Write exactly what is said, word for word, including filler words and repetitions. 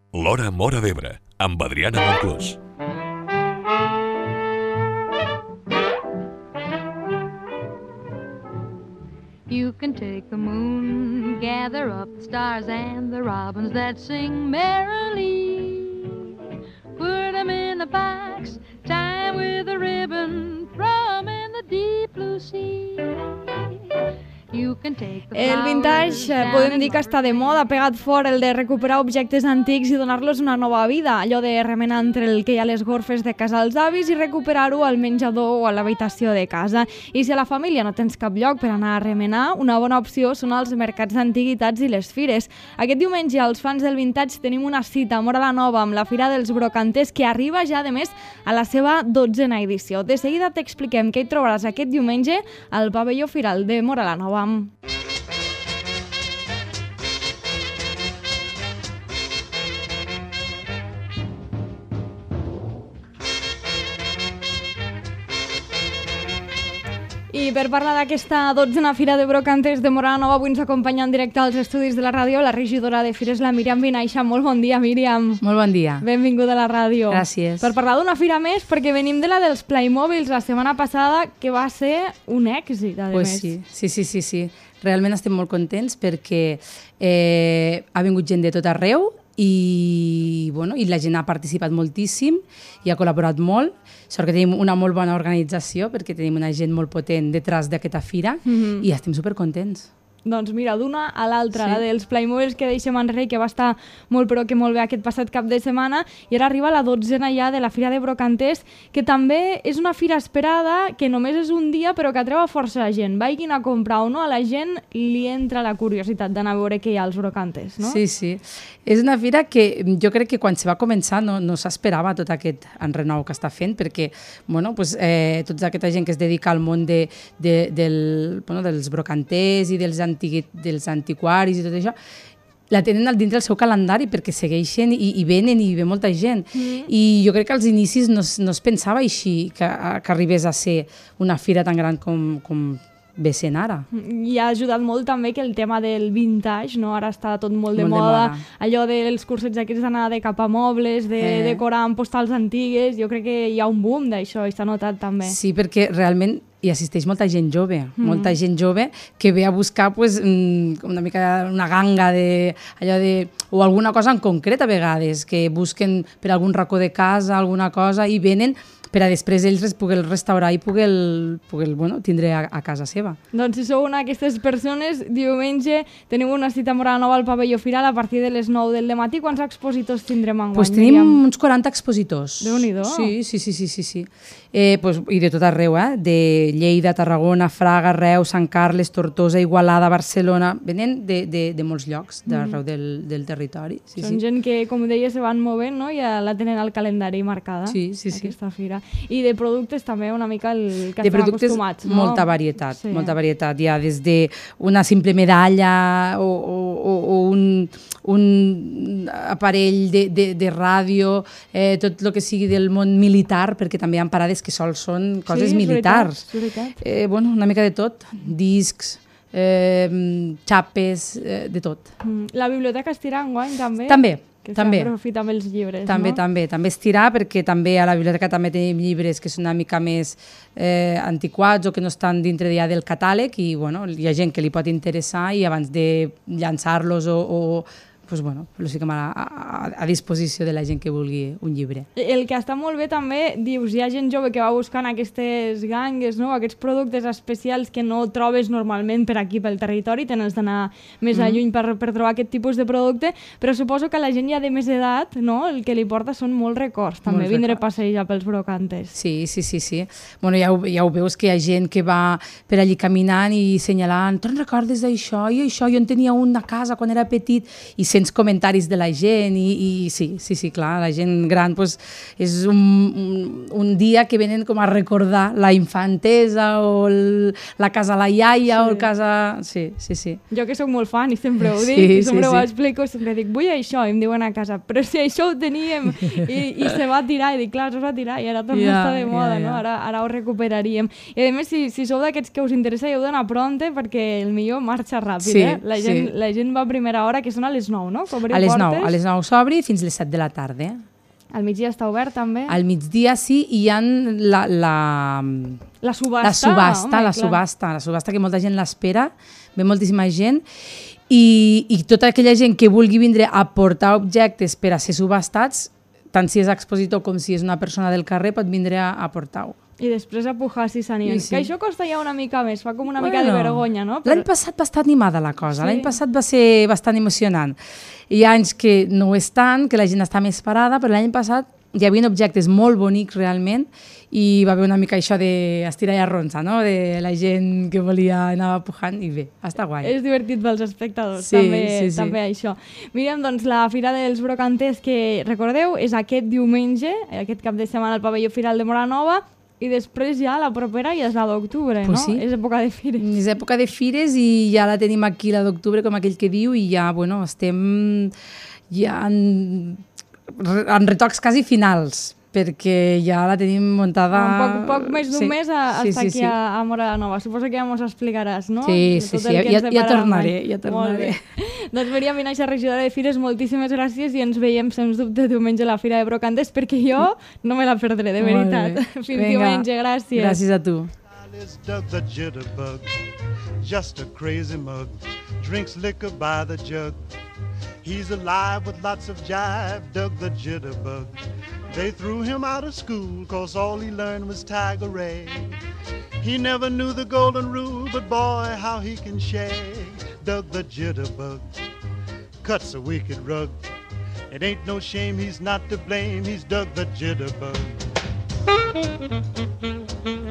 L'Hora Móra d'Ebre, amb Adriana Monclús. You can take the moon, gather up the stars and the robins that sing merrily. Put them in a box, tie with a ribbon, throw them in the deep blue sea. El vintage podem dir que està de moda, ha pegat fort el de recuperar objectes antics i donar-los una nova vida, allò de remenar entre el que hi ha a les gorfes de casa als avis i recuperar-ho al menjador o a l'habitació de casa. I si a la família no tens cap lloc per anar a remenar, una bona opció són els mercats d'antiguitats i les fires. Aquest diumenge, als fans del vintage, tenim una cita a Móra la Nova amb la Fira dels Brocanters, que arriba ja, de més, a la seva dotzena edició. De seguida t'expliquem què hi trobaràs aquest diumenge al pavelló firal de Móra la Nova. I per parlar d'aquesta dotzena Fira de Brocanters de Móra la Nova, avui ens acompanya en directe als estudis de la ràdio la regidora de Fires, la Míriam Vinaixa. Molt bon dia, Míriam. Molt bon dia. Benvinguda a la ràdio. Gràcies. Per parlar d'una fira més, perquè venim de la dels Playmobils la setmana passada, que va ser un èxit, a pues més. Sí, sí, sí, sí, sí. Realment estem molt contents perquè eh, ha vingut gent de tot arreu i, bueno, i la gent ha participat moltíssim i ha col·laborat molt. Sort que tenim una molt bona organització perquè tenim una gent molt potent detrás d'aquesta fira mm-hmm. i estem supercontents. Doncs mira, d'una a l'altra, sí. La dels Playmobils que deixem enrere, que va estar molt però que molt bé aquest passat cap de setmana, i ara arriba la dotzena ja de la Fira de Brocanters, que també és una fira esperada, que només és un dia però que atreu a força gent. Vagin a comprar o no, a la gent li entra la curiositat d'anar a veure què hi ha als Brocanters, no? Sí, sí. És una fira que jo crec que quan se va començar no, no s'esperava tot aquest enrenou que està fent, perquè bueno, pues, eh, tota aquesta gent que es dedica al món de, de, del, bueno, dels brocanters i dels dels antiquaris i tot això, la tenen al dintre del seu calendari perquè segueixen i, i venen i ve molta gent. Mm. I jo crec que als inicis no, no es pensava així, que, que arribés a ser una fira tan gran com, com ve sent ara. I ha ajudat molt també que el tema del vintage, no? Ara està tot molt de, molt moda, de moda, allò dels cursets aquests d'anar de cap a mobles, de eh. decorar amb postals antigues, jo crec que hi ha un boom d'això i s'ha notat també. Sí, perquè realment hi assisteix molta gent jove, mm. molta gent jove que ve a buscar pues, una mica una ganga de, allò de, o alguna cosa en concret a vegades, que busquen per algun racó de casa, alguna cosa, i venen per a després ells poder restaurar i poder, poder bueno, tindre a, a casa seva. Doncs si sou una d'aquestes persones, diumenge teniu una cita a Móra la Nova al pavelló firal a partir de les nou del matí. Quants expositors tindrem enguany? Pues tenim uns quaranta expositors. Déu-n'hi-do. Sí, sí, sí, sí, sí, sí. Eh, pues, i de tot arreu, eh? De Lleida, Tarragona, Fraga, Reus, Sant Carles, Tortosa, Igualada, Barcelona, venen de, de, de molts llocs d'arreu mm. del, del territori. Sí, Són sí. gent que, com deia, se van movent, no? I ja la tenen al calendari marcada, sí, sí, sí. aquesta fira. I de productes també una mica el que de estan acostumats, no? Molta varietat, sí. molta varietat. Hi ha des d'una simple medalla o, o, o un, un aparell de, de, de ràdio, eh, tot el que sigui del món militar, perquè també hi ha parades que sols són coses sí, militars. És veritat, és veritat. Eh, bueno, una mica de tot, discs, eh, xapes, eh, de tot. La biblioteca estirà enguany també? També. Que també. s'aprofita amb els llibres, també, no? També, també estirar, perquè també a la biblioteca també tenim llibres que són una mica més eh, antiquats o que no estan dintre ja del catàleg i bueno, hi ha gent que li pot interessar i abans de llançar-los o, o pues bueno, els fiquem a, a, a disposició de la gent que vulgui un llibre. El que està molt bé també, dius, hi ha gent jove que va buscant aquestes gangues, no? Aquests productes especials que no trobes normalment per aquí, pel territori, tens d'anar més mm. lluny per, per trobar aquest tipus de producte, però suposo que la gent ja de més edat, no? El que li porta són molts records, també, molts vindre records. a passejar pels Brocanters. Sí, sí, sí, sí. Bueno, ja ho, ja ho veus que hi ha gent que va per allí caminant i assenyalant, te'n recordes d'això i això? Jo en tenia un a casa quan era petit, i sents comentaris de la gent i, i sí, sí, sí, clar, la gent gran pues, és un, un, un dia que venen com a recordar la infantesa o el, la casa la iaia sí. o el casa... Sí, sí, sí. Jo que sóc molt fan i sempre ho dic, sí, i sempre sí, ho sí. explico, sempre dic, vull això, i em diuen a casa, però si això ho teníem, i, i se va tirar, i dic, clar, es va tirar, i ara torna yeah, a estar de moda, yeah, yeah. no? Ara, ara ho recuperaríem. I a més, si, si sou d'aquests que us interessa, heu d'anar pronte, perquè el millor marxa ràpid, sí, eh? La gent, sí. la gent va a primera hora, que són a les nou, nou, no? Cobriu A les portes. nou, a les nou s'obri fins les set de la tarda. Al migdia està obert també? Al migdia sí, i hi ha la, la, La subhasta. la subhasta, home, la clar. subhasta, la subhasta que molta gent l'espera, ve moltíssima gent, i, i tota aquella gent que vulgui vindre a portar objectes per a ser subhastats, tant si és expositor com si és una persona del carrer, pot vindre a, a portar-ho. I després a pujar si s'animen. Sí, sí. Que això costa ja una mica més, fa com una Bueno, mica de vergonya, no? L'any passat va estar animada la cosa, Sí. l'any passat va ser bastant emocionant. Hi ha anys que no ho és tant, que la gent està més parada, però l'any passat hi havia objectes molt bonics realment i va haver una mica això d'estirar i arronsa, no? De la gent que volia anar pujant i bé, està guai. És divertit pels espectadors, Sí, també, sí, sí. també això. Mirem, doncs, la Fira dels Brocanters, que recordeu, és aquest diumenge, aquest cap de setmana al pavelló Firal de Móra Nova, i després ja la propera ja és la d'octubre, Pues no? sí. És època de fires. És època de fires i ja la tenim aquí la d'octubre, com aquell que diu, i ja, bueno, estem ja en, en retocs quasi finals, perquè ja la tenim muntada... Un poc, poc més d'un Sí. mes a, Sí, estar sí, aquí sí. a, a Móra la Nova. Suposo que ja mos explicaràs, no? Sí, De sí, tot sí, el ja, que ens ja, ja depara tornaré, l'any. ja Molt tornaré. bé. Doncs Míriam Vinaixa, regidora de Fires, moltíssimes gràcies i ens veiem, sens dubte, diumenge a la Fira de Brocanters, perquè jo no me la perdré, de Molt veritat. bé. Fins Vinga. diumenge, gràcies. Gràcies a tu. Is Doug the jitterbug, just a crazy mug, drinks liquor by the jug. He's alive with lots of jive, Doug the jitterbug. They threw him out of school, cause all he learned was Tiger-Ray. He never knew the golden rule, but boy, how he can shake. Doug the jitterbug cuts a wicked rug. It ain't no shame, he's not to blame, he's Doug the jitterbug.